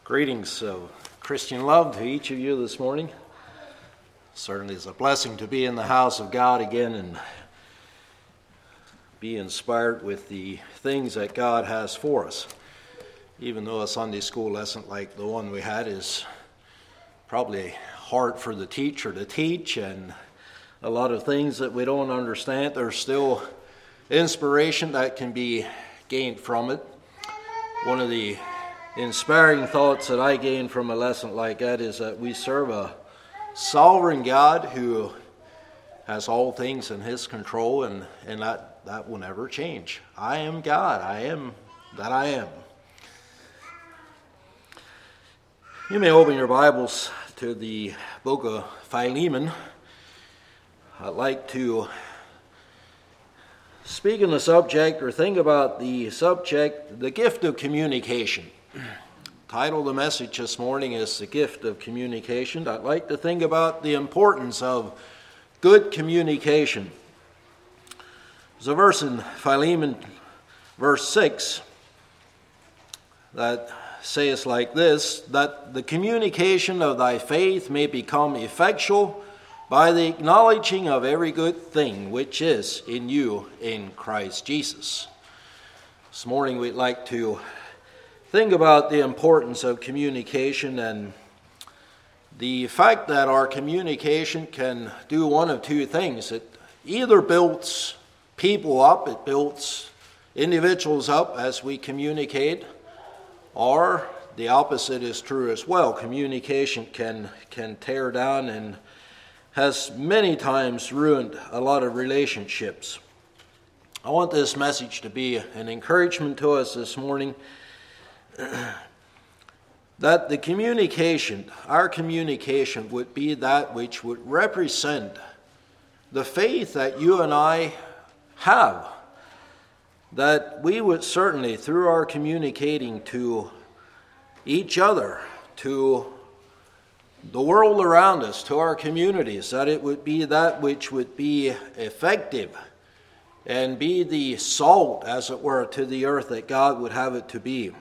Greetings of Christian love to each of you this morning. Certainly it's a blessing to be in the house of God again and be inspired with the things that God has for us. Even though a Sunday school lesson like the one we had is probably hard for the teacher to teach and a lot of things that we don't understand, there's still inspiration that can be gained from it. One of the inspiring thoughts that I gain from a lesson like that is that we serve a sovereign God who has all things in his control, and that will never change. I am God. I am that I am. You may open your Bibles to the book of Philemon. I'd like to speak on the subject or think about the subject, the gift of communication. Title of the message this morning is The Gift of Communication. I'd like to think about the importance of good communication. There's a verse in Philemon, verse 6, that says like this, that the communication of thy faith may become effectual by the acknowledging of every good thing which is in you in Christ Jesus. This morning we'd like to think about the importance of communication and the fact that our communication can do one of two things. It either builds people up, it builds individuals up as we communicate, or the opposite is true as well. Communication can tear down and has many times ruined a lot of relationships. I want this message to be an encouragement to us this morning, that the communication, our communication, would be that which would represent the faith that you and I have. That we would certainly, through our communicating to each other, to the world around us, to our communities, that it would be that which would be effective and be the salt, as it were, to the earth that God would have it to be.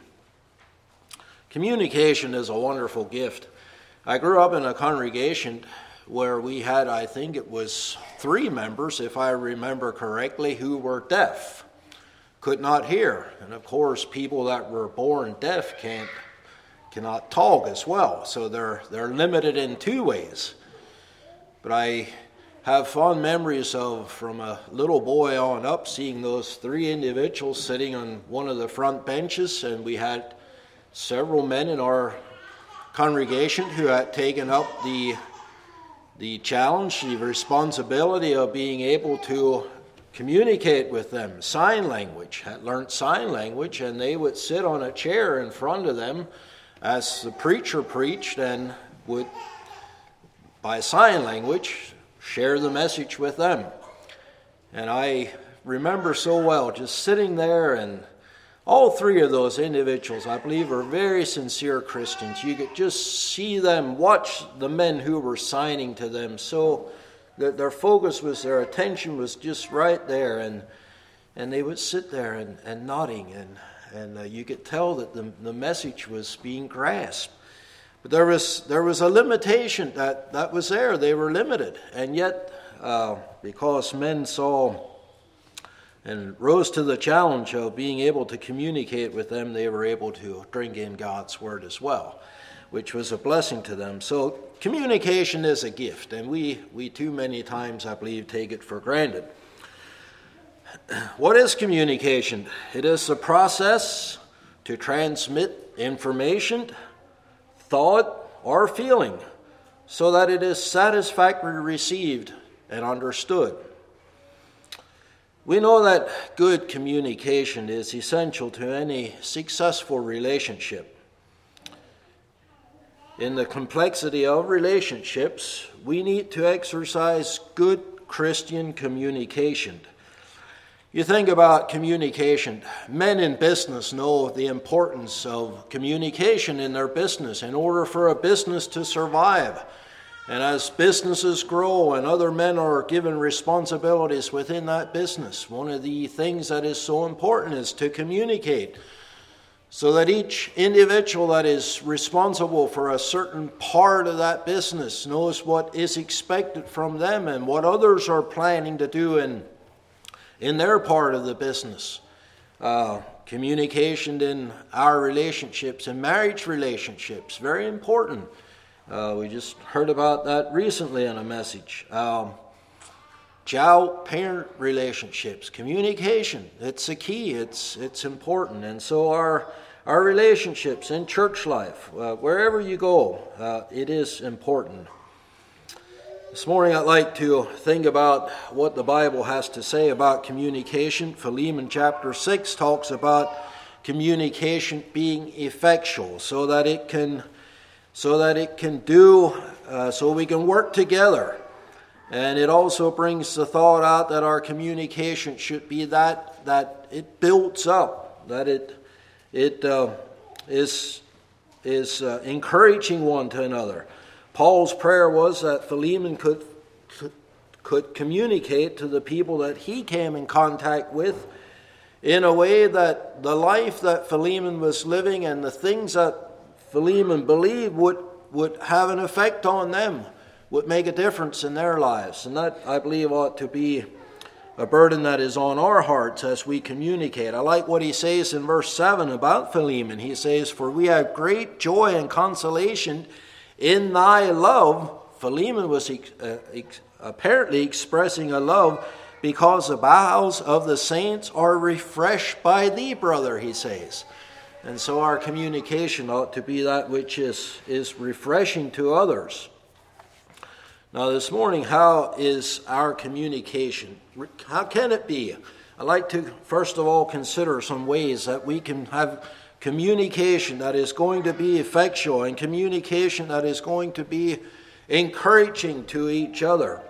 Communication is a wonderful gift. I grew up in a congregation where we had, I think it was 3 members, if I remember correctly, who were deaf, could not hear. And of course, people that were born deaf cannot talk as well. So they're limited in 2 ways. But I have fond memories of, from a little boy on up, seeing those 3 individuals sitting on one of the front benches, and we had several men in our congregation who had taken up the challenge, the responsibility of being able to communicate with them. Sign language, had learned sign language, and they would sit on a chair in front of them as the preacher preached and would, by sign language, share the message with them. And I remember so well just sitting there, and all 3 of those individuals, I believe, are very sincere Christians. You could just see them, watch the men who were signing to them, so that their focus was, their attention was just right there, and they would sit there and nodding, and you could tell that the message was being grasped. But there was a limitation that was there. They were limited, and yet because men saw and rose to the challenge of being able to communicate with them, they were able to drink in God's word as well, which was a blessing to them. So communication is a gift, and we too many times, I believe, take it for granted. What is communication? It is the process to transmit information, thought, or feeling so that it is satisfactorily received and understood. We know that good communication is essential to any successful relationship. In the complexity of relationships, we need to exercise good Christian communication. You think about communication. Men in business know the importance of communication in their business in order for a business to survive. And as businesses grow and other men are given responsibilities within that business, one of the things that is so important is to communicate so that each individual that is responsible for a certain part of that business knows what is expected from them and what others are planning to do in their part of the business. Communication in our relationships and marriage relationships, very important. We just heard about that recently in a message. Child-parent relationships, communication, it's a key, it's important. And so our relationships in church life, wherever you go, it is important. This morning I'd like to think about what the Bible has to say about communication. Philemon chapter 6 talks about communication being effectual so we can work together. And it also brings the thought out that our communication should be that it builds up, that it is encouraging one to another. Paul's prayer was that Philemon could communicate to the people that he came in contact with in a way that the life that Philemon was living and the things that Philemon believed would have an effect on them, would make a difference in their lives. And that, I believe, ought to be a burden that is on our hearts as we communicate. I like what he says in verse 7 about Philemon. He says, "For we have great joy and consolation in thy love." Philemon was apparently expressing a love because the bowels of the saints are refreshed by thee, brother, he says. And so our communication ought to be that which is refreshing to others. Now this morning, how is our communication? How can it be? I'd like to first of all consider some ways that we can have communication that is going to be effectual and communication that is going to be encouraging to each other.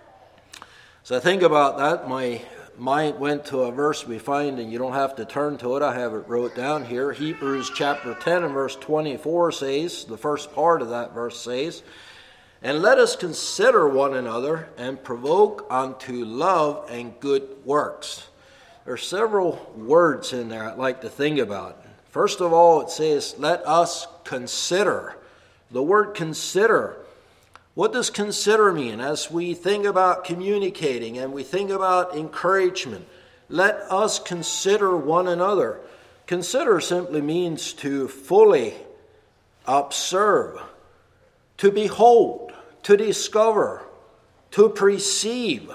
As I think about that, my mind went to a verse we find, and you don't have to turn to it, I have it wrote down here. Hebrews chapter 10 and verse 24 says, the first part of that verse says, "And let us consider one another and provoke unto love and good works." There are several words in there I'd like to think about. First of all, it says, let us consider. The word consider. What does consider mean? As we think about communicating and we think about encouragement, let us consider one another. Consider simply means to fully observe, to behold, to discover, to perceive.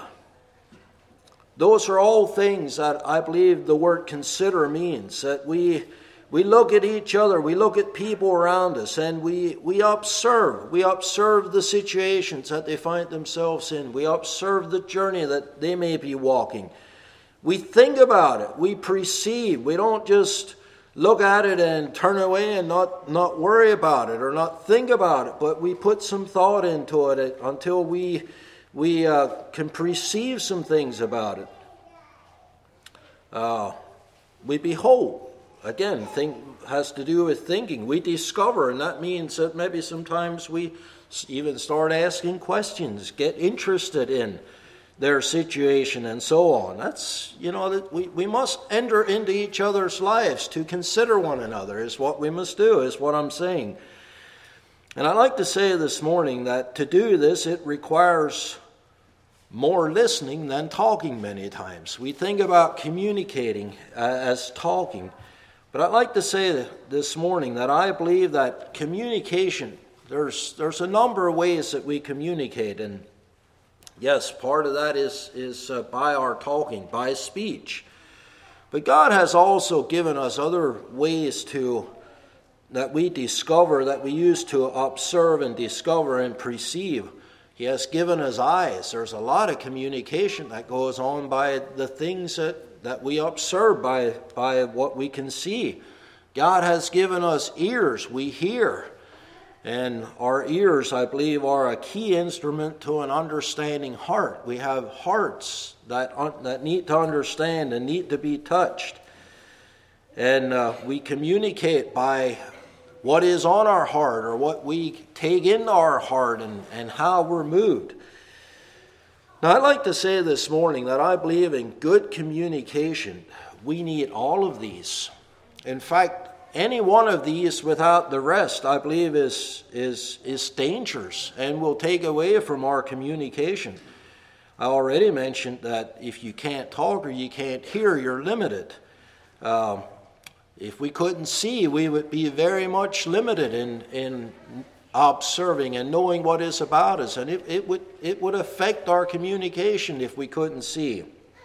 Those are all things that I believe the word consider means, that we look at each other, we look at people around us, and we observe. We observe the situations that they find themselves in. We observe the journey that they may be walking. We think about it. We perceive. We don't just look at it and turn away and not worry about it or not think about it, but we put some thought into it until we can perceive some things about it. We behold. Again, has to do with thinking. We discover, and that means that maybe sometimes we even start asking questions, get interested in their situation and so on. That's, that we must enter into each other's lives to consider one another is what we must do, is what I'm saying. And I'd like to say this morning that to do this, it requires more listening than talking many times. We think about communicating as talking. But I'd like to say this morning that I believe that communication, there's a number of ways that we communicate. And yes, part of that is by our talking, by speech. But God has also given us other ways that we discover, that we use to observe and discover and perceive. He has given us eyes. There's a lot of communication that goes on by the things that we observe, by what we can see. God has given us ears. We hear. And our ears, I believe, are a key instrument to an understanding heart. We have hearts that need to understand and need to be touched. And we communicate by what is on our heart or what we take into our heart and how we're moved. Now, I'd like to say this morning that I believe in good communication. We need all of these. In fact, any one of these without the rest, I believe, is dangerous and will take away from our communication. I already mentioned that if you can't talk or you can't hear, you're limited. If we couldn't see, we would be very much limited in observing and knowing what is about us, and it would affect our communication if we couldn't see.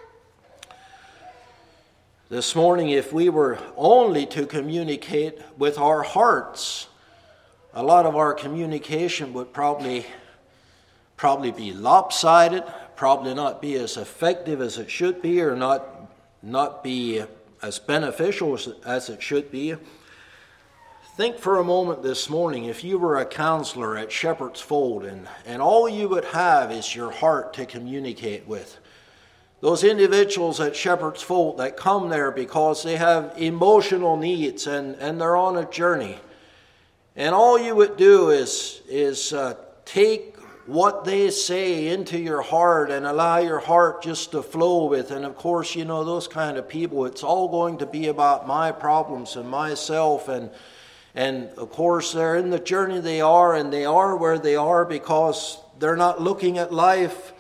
This morning, if we were only to communicate with our hearts, a lot of our communication would probably be lopsided, probably not be as effective as it should be, or not be as beneficial as it should be. Think for a moment this morning, if you were a counselor at Shepherd's Fold and all you would have is your heart to communicate with. Those individuals at Shepherd's Fold that come there because they have emotional needs and they're on a journey. And all you would do is take what they say into your heart and allow your heart just to flow with. And of course, you know, those kind of people, it's all going to be about my problems and myself. And of course, they're in the journey they are, and they are where they are because they're not looking at life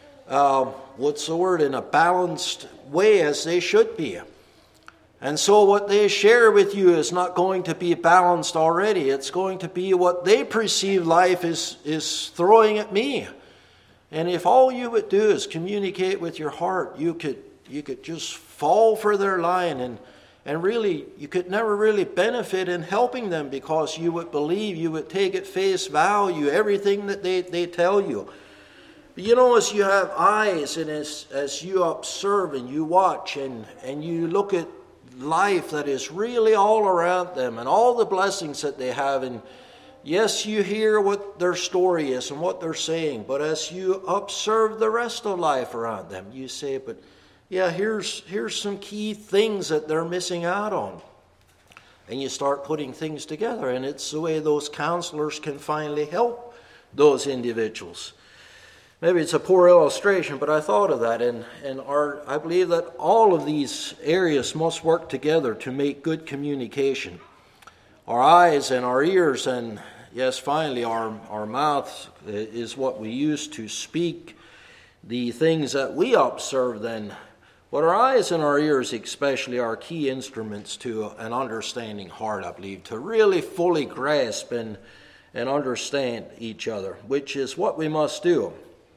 in a balanced way as they should be. And so what they share with you is not going to be balanced already. It's going to be what they perceive life is throwing at me. And if all you would do is communicate with your heart, you could just fall for their line, and really you could never really benefit in helping them because you would believe, you would take at face value everything that they tell you. You know, as you have eyes and as you observe and you watch and you look at life that is really all around them and all the blessings that they have, and yes, you hear what their story is and what they're saying, but as you observe the rest of life around them, you say, but yeah, here's some key things that they're missing out on. And you start putting things together, and it's the way those counselors can finally help those individuals. Maybe it's a poor illustration, but I thought of that, and I believe that all of these areas must work together to make good communication. Our eyes and our ears, and yes, finally our mouth is what we use to speak the things that we observe then. But our eyes and our ears especially are key instruments to an understanding heart, I believe, to really fully grasp and understand each other, which is what we must do.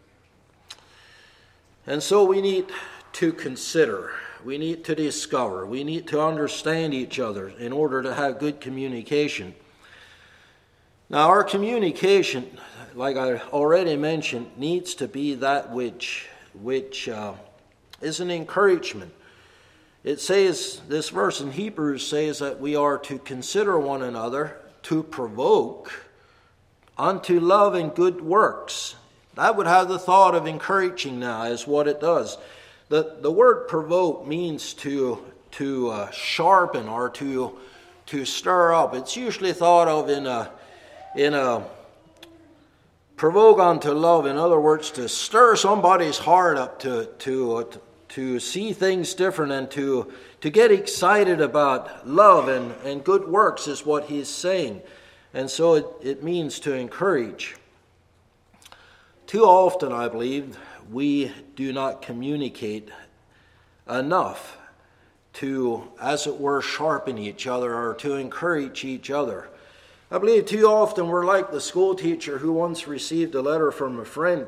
And so we need to consider, we need to discover, we need to understand each other in order to have good communication. Now, our communication, like I already mentioned, needs to be that which is an encouragement. It says, this verse in Hebrews says that we are to consider one another, to provoke unto love and good works. I would have the thought of encouraging now is what it does. The word provoke means to sharpen or to stir up. It's usually thought of in a provoke unto love. In other words, to stir somebody's heart up to see things different and to get excited about love and good works is what he's saying. And so it means to encourage. Too often, I believe, we do not communicate enough to, as it were, sharpen each other or to encourage each other. I believe too often we're like the school teacher who once received a letter from a friend.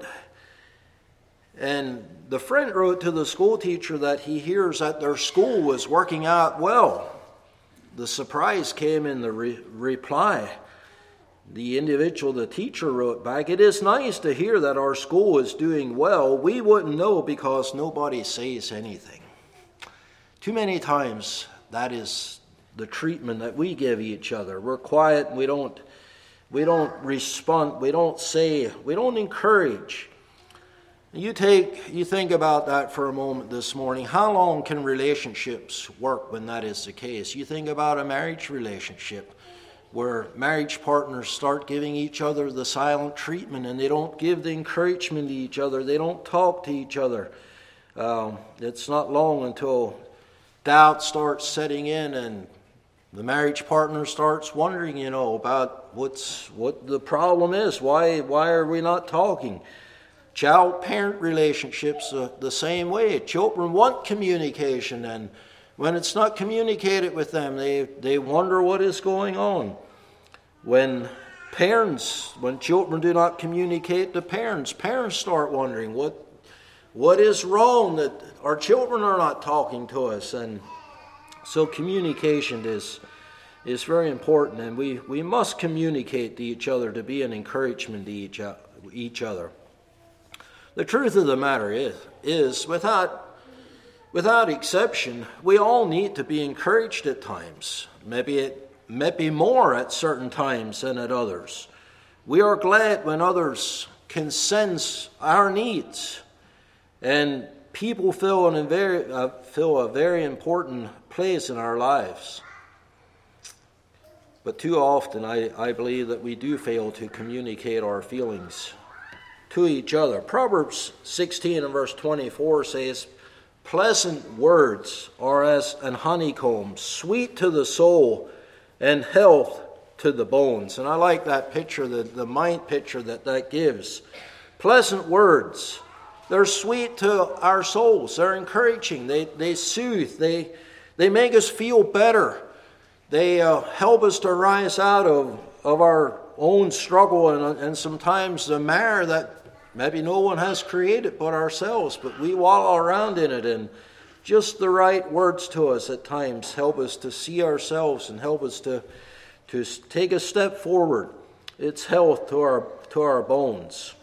And the friend wrote to the school teacher that he hears that their school was working out well. The surprise came in the reply. The individual, the teacher, wrote back, "It is nice to hear that our school is doing well. We wouldn't know because nobody says anything." Too many times that is the treatment that we give each other. We're quiet, we don't respond, we don't say, we don't encourage. You think about that for a moment this morning. How long can relationships work when that is the case? You think about a marriage relationship where marriage partners start giving each other the silent treatment and they don't give the encouragement to each other. They don't talk to each other. It's not long until doubt starts setting in and The marriage partner starts wondering, about what the problem is. Why are we not talking? Child-parent relationships the same way. Children want communication, and when it's not communicated with them, they wonder what is going on. When children do not communicate to parents start wondering what is wrong that our children are not talking to us. And so communication is very important, and we must communicate to each other to be an encouragement to each other. The truth of the matter is without exception, we all need to be encouraged at times. Maybe more at certain times than at others. We are glad when others can sense our needs, and people fill a very important place in our lives. But too often, I believe that we do fail to communicate our feelings to each other. Proverbs 16 and verse 24 says, "Pleasant words are as an honeycomb, sweet to the soul and health to the bones." And I like that picture, the mind picture that gives. Pleasant words, they're sweet to our souls. They're encouraging. They soothe. They make us feel better. They help us to rise out of our own struggle and sometimes the mire that maybe no one has created but ourselves, but we wallow around in it, and just the right words to us at times help us to see ourselves and help us to take a step forward. It's health to our bones.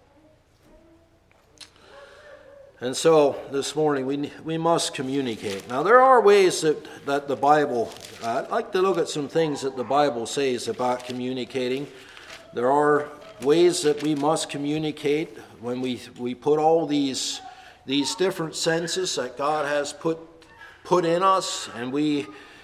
And so this morning we must communicate. Now there are ways that the Bible, I'd like to look at some things that the Bible says about communicating. There are ways that we must communicate when we put all these different senses that God has put in us, and we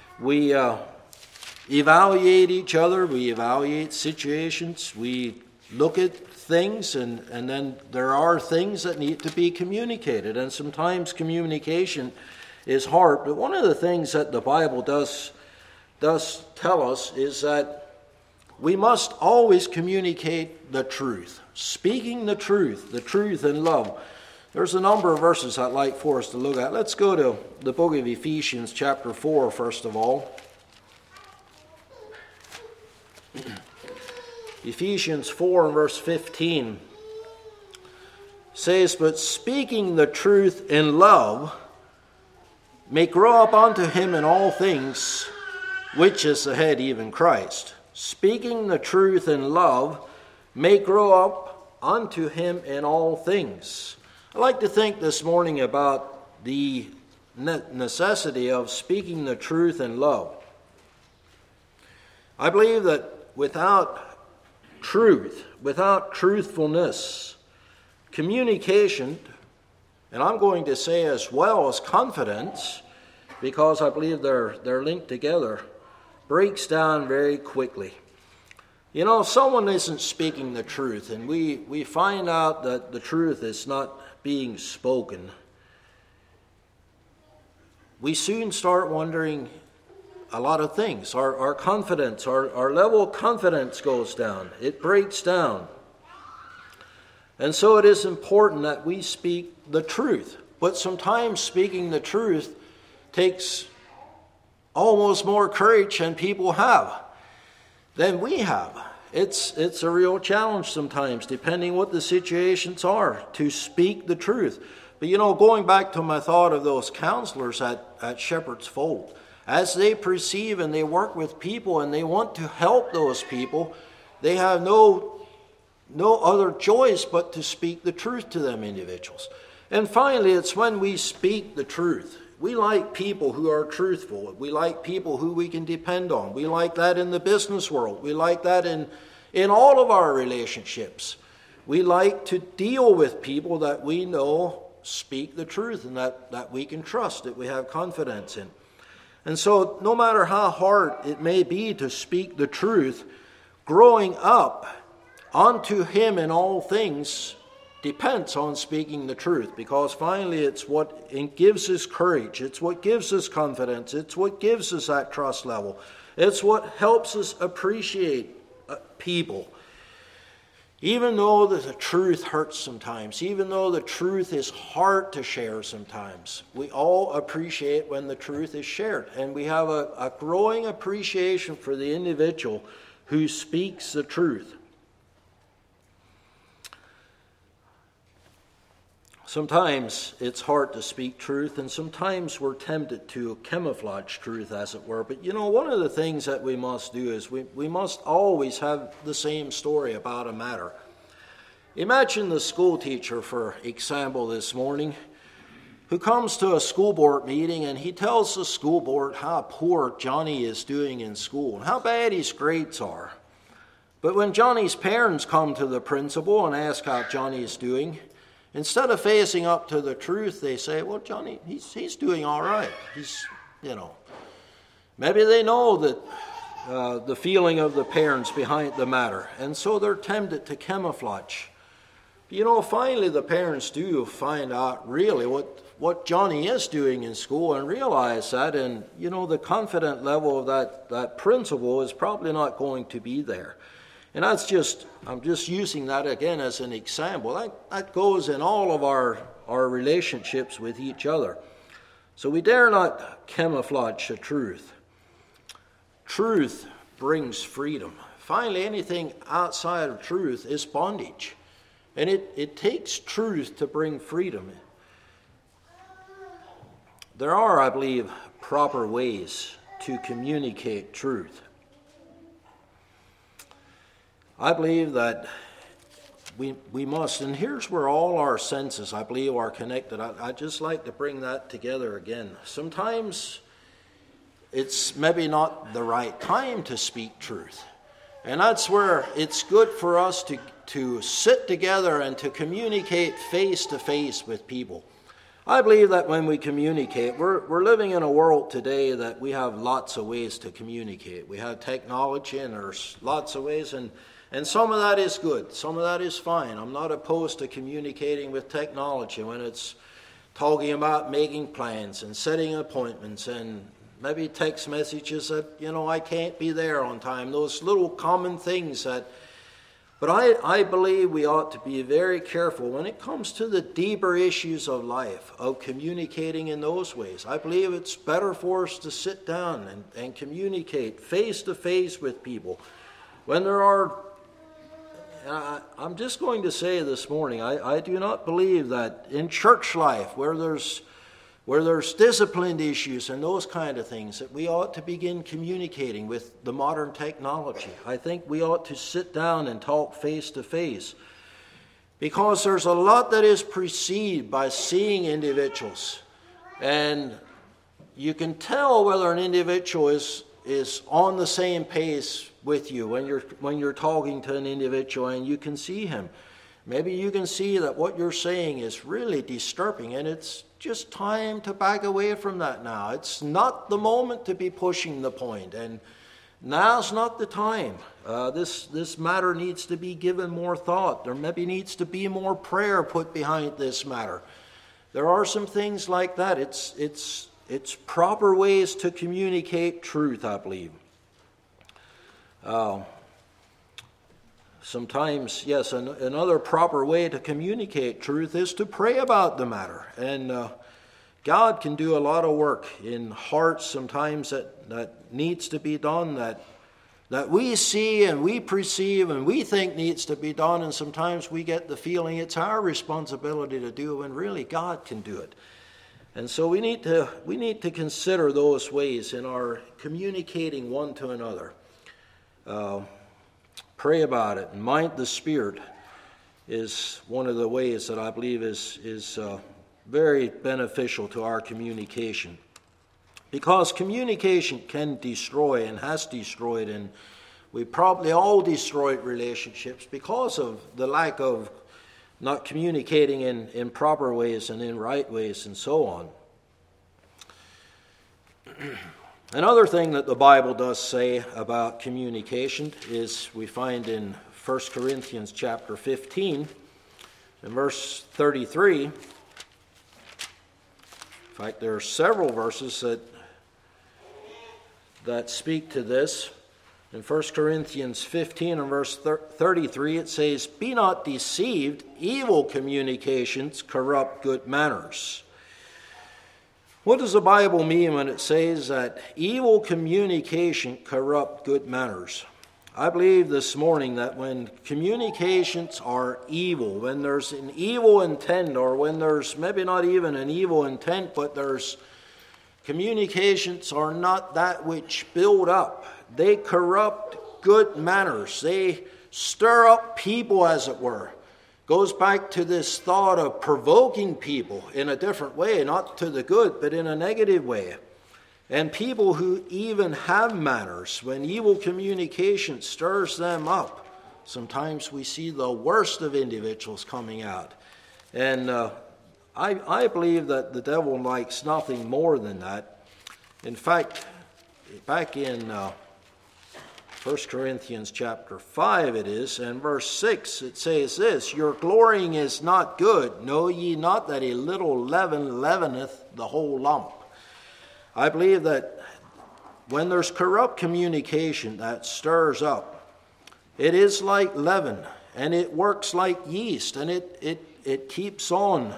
evaluate each other, we evaluate situations, we look at things, and then there are things that need to be communicated, and sometimes communication is hard. But one of the things that the Bible does tell us is that we must always communicate the truth, speaking the truth in love. There's a number of verses I'd like for us to look at. Let's go to the book of Ephesians chapter 4 first of all. Ephesians 4 and verse 15 says, "But speaking the truth in love may grow up unto him in all things, which is the head, even Christ." Speaking the truth in love may grow up unto him in all things. I'd like to think this morning about the necessity of speaking the truth in love. I believe that without truth, without truthfulness, communication, and I'm going to say as well as confidence, because I believe they're linked together, breaks down very quickly. Someone isn't speaking the truth, and we find out that the truth is not being spoken. We soon start wondering a lot of things. Our confidence, our level of confidence goes down. It breaks down. And so it is important that we speak the truth. But sometimes speaking the truth takes almost more courage than people have, than we have. It's a real challenge sometimes, depending what the situations are, to speak the truth. But going back to my thought of those counselors at Shepherd's Fold, as they perceive and they work with people and they want to help those people, they have no other choice but to speak the truth to them individuals. And finally, it's when we speak the truth. We like people who are truthful. We like people who we can depend on. We like that in the business world. We like that in all of our relationships. We like to deal with people that we know speak the truth and that we can trust, that we have confidence in. And so no matter how hard it may be to speak the truth, growing up unto him in all things depends on speaking the truth, because finally it gives us courage, it's what gives us confidence, it's what gives us that trust level, it's what helps us appreciate people. Even though the truth hurts sometimes, even though the truth is hard to share sometimes, we all appreciate when the truth is shared, and we have a growing appreciation for the individual who speaks the truth. Sometimes it's hard to speak truth, and sometimes we're tempted to camouflage truth, as it were. But one of the things that we must do is we must always have the same story about a matter. Imagine the school teacher, for example, this morning, who comes to a school board meeting and he tells the school board how poor Johnny is doing in school and how bad his grades are. But when Johnny's parents come to the principal and ask how Johnny is doing, instead of facing up to the truth, they say, well, Johnny, he's doing all right. Maybe they know that the feeling of the parents behind the matter, and so they're tempted to camouflage. Finally the parents do find out really what Johnny is doing in school and realize that, and the confident level of that principal is probably not going to be there. And I'm just using that again as an example. That goes in all of our relationships with each other. So we dare not camouflage the truth. Truth brings freedom. Finally, anything outside of truth is bondage. And it takes truth to bring freedom. There are, I believe, proper ways to communicate truth. I believe that we must, and here's where all our senses, I believe, are connected. I'd just like to bring that together again. Sometimes it's maybe not the right time to speak truth. And that's where it's good for us to sit together and to communicate face to face with people. I believe that when we communicate, we're living in a world today that we have lots of ways to communicate. We have technology, and there's lots of ways, and some of that is good. Some of that is fine. I'm not opposed to communicating with technology when it's talking about making plans and setting appointments and maybe text messages that, I can't be there on time. Those little common things that... But I believe we ought to be very careful when it comes to the deeper issues of life, of communicating in those ways. I believe it's better for us to sit down and communicate face to face with people. When there are... I'm just going to say this morning, I do not believe that in church life, where there's disciplined issues and those kind of things, that we ought to begin communicating with the modern technology. I think we ought to sit down and talk face to face, because there's a lot that is preceded by seeing individuals, and you can tell whether an individual is on the same pace with you when you're talking to an individual and you can see him. Maybe you can see that what you're saying is really disturbing, and it's just time to back away from that now. It's not the moment to be pushing the point, and now's not the time. This matter needs to be given more thought. There maybe needs to be more prayer put behind this matter. There are some things like that. It's proper ways to communicate truth, I believe. Sometimes, yes, another proper way to communicate truth is to pray about the matter. And God can do a lot of work in hearts sometimes that needs to be done, that we see and we perceive and we think needs to be done, and sometimes we get the feeling it's our responsibility to do when really God can do it. And so we need to consider those ways in our communicating one to another. Pray about it, and mind the Spirit is one of the ways that I believe is very beneficial to our communication. Because communication can destroy and has destroyed, and we probably all destroyed relationships because of the lack of not communicating in proper ways and in right ways and so on. Another thing that the Bible does say about communication is we find in 1 Corinthians chapter 15, In verse 33, in fact, there are several verses that speak to this. In 1 Corinthians 15 and verse 33, it says, "Be not deceived, evil communications corrupt good manners." What does the Bible mean when it says that evil communication corrupt good manners? I believe this morning that when communications are evil, when there's an evil intent, or when there's maybe not even an evil intent, but there's communications are not that which build up. They corrupt good manners. They stir up people, as it were. Goes back to this thought of provoking people in a different way, not to the good, but in a negative way. And people who even have manners, when evil communication stirs them up, sometimes we see the worst of individuals coming out. And I believe that the devil likes nothing more than that. In fact, back in 1 Corinthians chapter 5 it is, and verse 6, it says this, "Your glorying is not good. Know ye not that a little leaven leaveneth the whole lump?" I believe that when there's corrupt communication that stirs up, it is like leaven, and it works like yeast, and it keeps on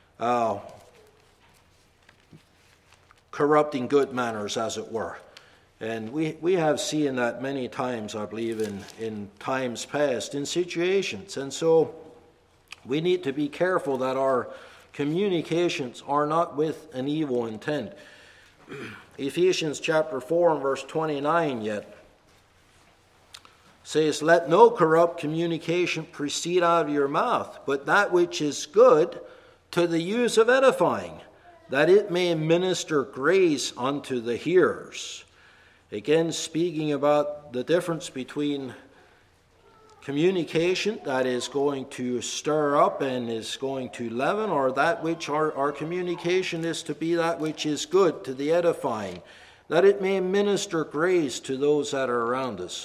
corrupting good manners, as it were. And we have seen that many times, I believe, in times past, in situations. And so we need to be careful that our communications are not with an evil intent. Ephesians chapter 4 and verse 29 yet says, "Let no corrupt communication proceed out of your mouth, but that which is good to the use of edifying, that it may minister grace unto the hearers." Again, speaking about the difference between communication that is going to stir up and is going to leaven, or that which our communication is to be that which is good to the edifying, that it may minister grace to those that are around us.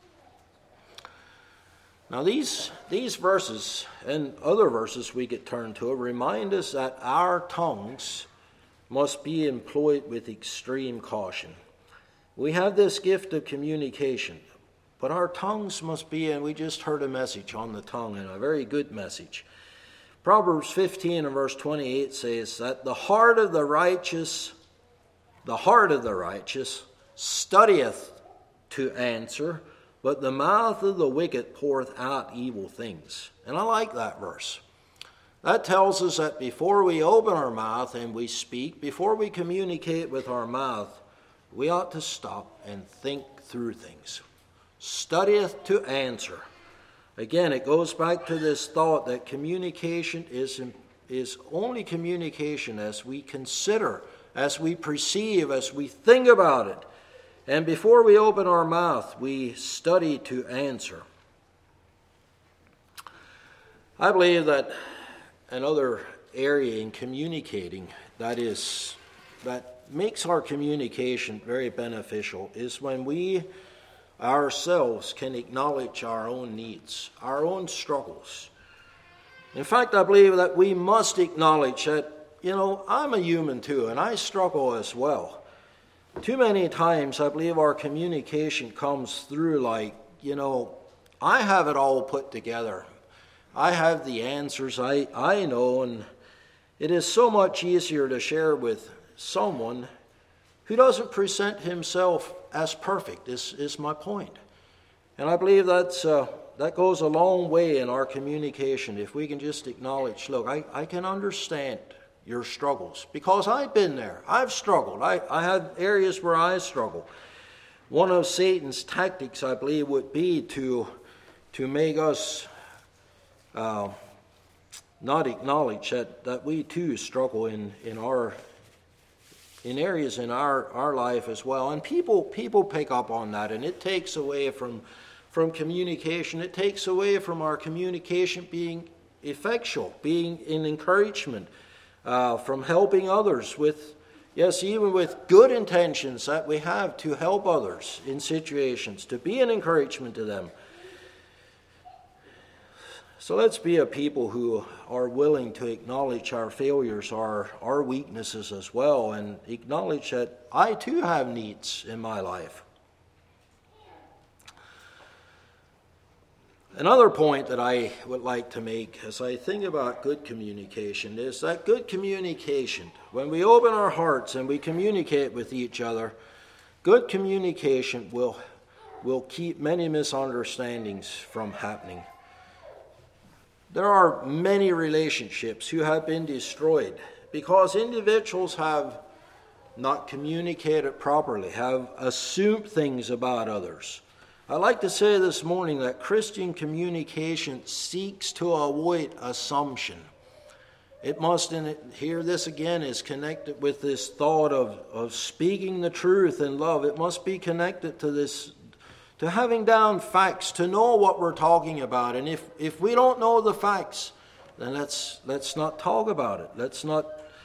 Now these verses and other verses we could turn to remind us that our tongues must be employed with extreme caution. We have this gift of communication, but our tongues must be, and we just heard a message on the tongue, and a very good message. Proverbs 15 and verse 28 says that the heart of the righteous studieth to answer, but the mouth of the wicked poureth out evil things. And I like that verse. That tells us that before we open our mouth and we speak, before we communicate with our mouth, we ought to stop and think through things. Studieth to answer. Again, it goes back to this thought that communication is only communication as we consider, as we perceive, as we think about it. And before we open our mouth, we study to answer. I believe that another area in communicating that makes our communication very beneficial is when we ourselves can acknowledge our own needs, our own struggles. In fact, I believe that we must acknowledge that, I'm a human too, and I struggle as well. Too many times, I believe our communication comes through like, I have it all put together. I have the answers, I know, and it is so much easier to share with someone who doesn't present himself as perfect, is my point. And I believe that goes a long way in our communication if we can just acknowledge, look, I can understand your struggles because I've been there. I've struggled. I had areas where I struggle. One of Satan's tactics, I believe, would be to make us not acknowledge that we too struggle in areas in our life as well. And people pick up on that, and it takes away from communication. It takes away from our communication being effectual, being an encouragement, from helping others with, yes, even with good intentions that we have to help others in situations, to be an encouragement to them. So let's be a people who are willing to acknowledge our failures, our weaknesses as well, and acknowledge that I too have needs in my life. Another point that I would like to make as I think about good communication is that good communication, when we open our hearts and we communicate with each other, good communication will keep many misunderstandings from happening. There are many relationships who have been destroyed because individuals have not communicated properly, have assumed things about others. I'd like to say this morning that Christian communication seeks to avoid assumption. It must, and here this again is connected with this thought of speaking the truth in love. It must be connected to this, to having down facts, to know what we're talking about. And if we don't know the facts, then let's not talk about it. Let's not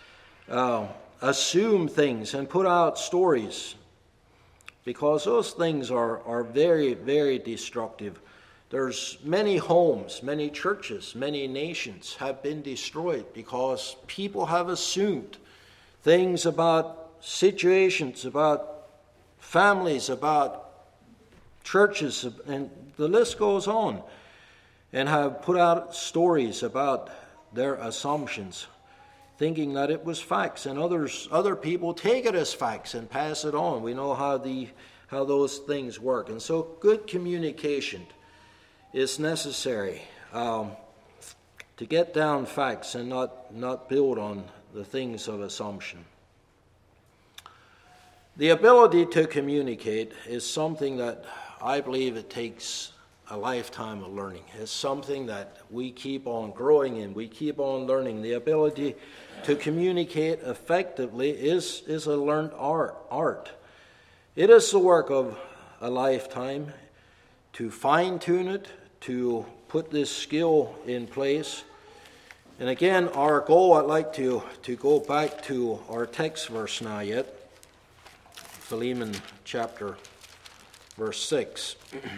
assume things and put out stories, because those things are very, very destructive. There's many homes, many churches, many nations have been destroyed because people have assumed things about situations, about families, about churches, and the list goes on, and have put out stories about their assumptions, thinking that it was facts, and other people take it as facts and pass it on. We know how those things work. And so good communication is necessary to get down facts and not build on the things of assumption. The ability to communicate is something that I believe it takes a lifetime of learning. It's something that we keep on growing in. We keep on learning. The ability to communicate effectively is a learned art. It is the work of a lifetime to fine-tune it, to put this skill in place. And again, our goal, I'd like to go back to our text verse now yet. Philemon chapter verse 6.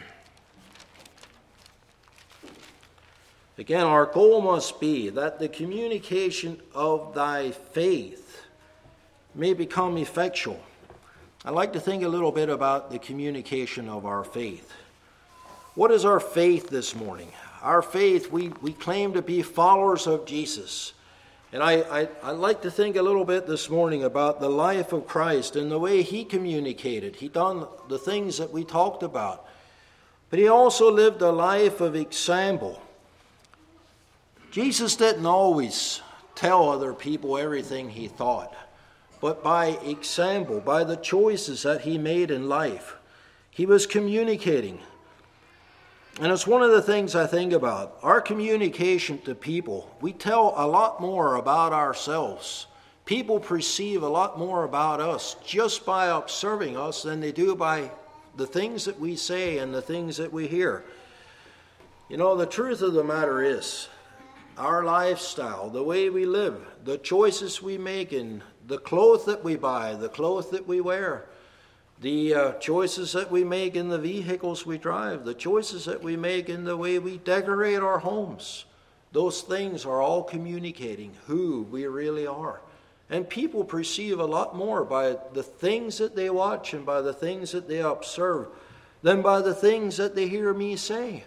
Again, our goal must be that the communication of thy faith may become effectual. I'd like to think a little bit about the communication of our faith. What is our faith this morning? Our faith, we claim to be followers of Jesus. And I'd like to think a little bit this morning about the life of Christ and the way he communicated. He done the things that we talked about. But he also lived a life of example. Jesus didn't always tell other people everything he thought, but by example, by the choices that he made in life, he was communicating. And it's one of the things I think about. Our communication to people, we tell a lot more about ourselves. People perceive a lot more about us just by observing us than they do by the things that we say and the things that we hear. You know, the truth of the matter is, our lifestyle, the way we live, the choices we make, and the clothes that we buy, the clothes that we wear, the choices that we make in the vehicles we drive, the choices that we make in the way we decorate our homes, those things are all communicating who we really are. And people perceive a lot more by the things that they watch and by the things that they observe than by the things that they hear me say.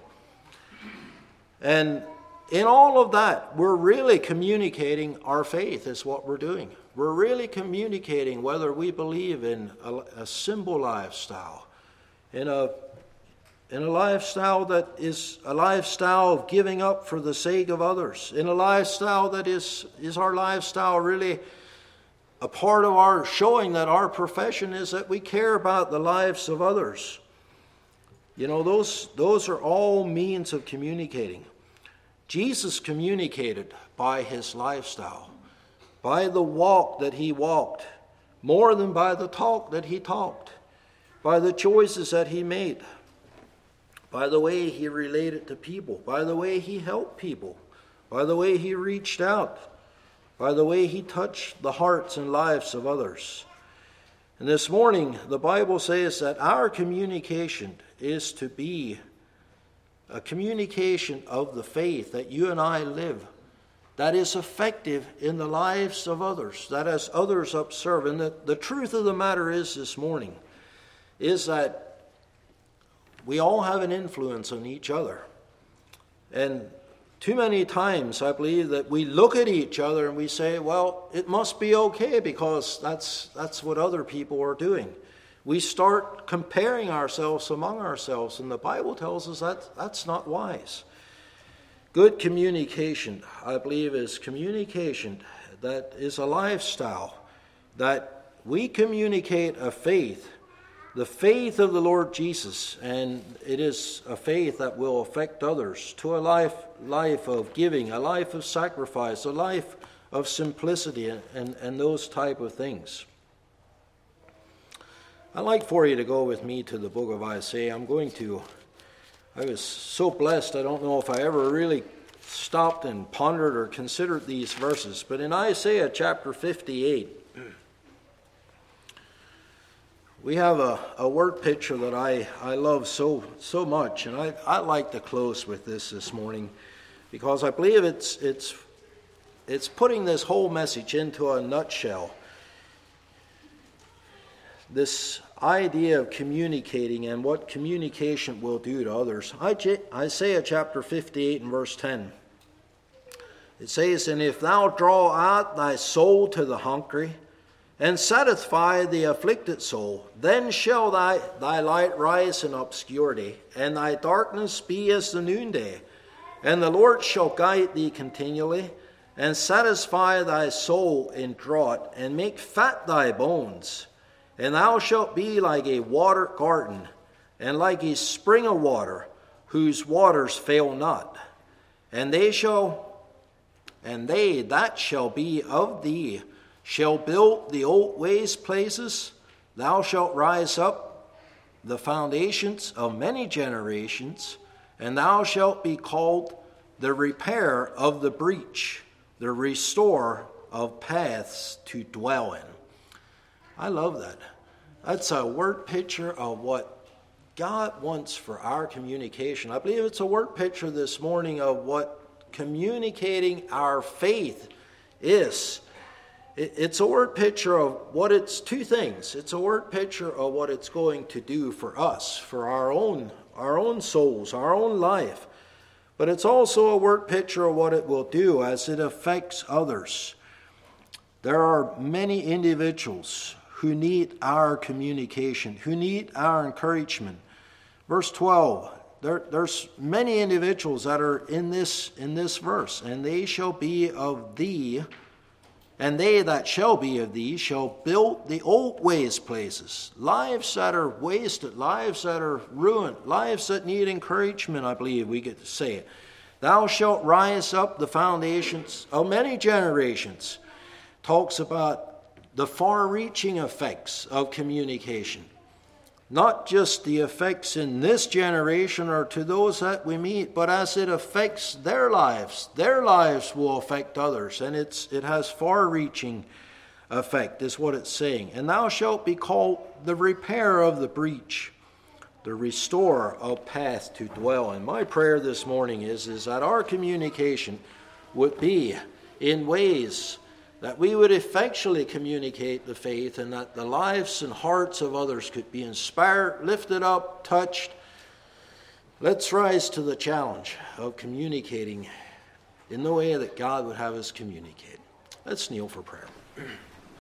And in all of that, we're really communicating our faith is what we're doing. We're really communicating whether we believe in a simple lifestyle, in a lifestyle that is a lifestyle of giving up for the sake of others, in a lifestyle that is our lifestyle really a part of our showing that our profession is that we care about the lives of others. You know, those are all means of communicating. Jesus communicated by his lifestyle, by the walk that he walked, more than by the talk that he talked, by the choices that he made, by the way he related to people, by the way he helped people, by the way he reached out, by the way he touched the hearts and lives of others. And this morning, the Bible says that our communication is to be a communication of the faith that you and I live, that is effective in the lives of others, that as others observe. And the truth of the matter is this morning, is that we all have an influence on each other. And too many times I believe that we look at each other and we say, well, it must be okay because that's what other people are doing. We start comparing ourselves among ourselves, and the Bible tells us that that's not wise. Good communication, I believe, is communication that is a lifestyle, that we communicate a faith, the faith of the Lord Jesus, and it is a faith that will affect others to a life of giving, a life of sacrifice, a life of simplicity, and those type of things. I'd like for you to go with me to the book of Isaiah. I was so blessed, I don't know if I ever really stopped and pondered or considered these verses, but in Isaiah chapter 58, we have a word picture that I love so much, and I'd like to close with this morning, because I believe it's putting this whole message into a nutshell. This idea of communicating and what communication will do to others. Isaiah chapter 58 and verse 10. It says, "And if thou draw out thy soul to the hungry, and satisfy the afflicted soul, then shall thy light rise in obscurity, and thy darkness be as the noonday. And the Lord shall guide thee continually, and satisfy thy soul in drought, and make fat thy bones. And thou shalt be like a watered garden, and like a spring of water, whose waters fail not. And they that shall be of thee shall build the old waste places. Thou shalt rise up the foundations of many generations, and thou shalt be called the repairer of the breach, the restorer of paths to dwell in." I love that. That's a word picture of what God wants for our communication. I believe it's a word picture this morning of what communicating our faith is. It's a word picture of what it's two things. It's a word picture of what it's going to do for us, for our own souls, our own life. But it's also a word picture of what it will do as it affects others. There are many individuals who need our communication, who need our encouragement. Verse 12, there's many individuals that are in this verse. "And they shall be of thee, and they that shall be of thee shall build the old waste places." Lives that are wasted, lives that are ruined, lives that need encouragement, I believe we get to say it. "Thou shalt rise up the foundations of many generations." Talks about the far-reaching effects of communication. Not just the effects in this generation or to those that we meet, but as it affects their lives will affect others, and it has far-reaching effect, is what it's saying. "And thou shalt be called the repairer of the breach, the restorer of paths to dwell in." My prayer this morning is that our communication would be in ways that we would effectually communicate the faith, and that the lives and hearts of others could be inspired, lifted up, touched. Let's rise to the challenge of communicating in the way that God would have us communicate. Let's kneel for prayer.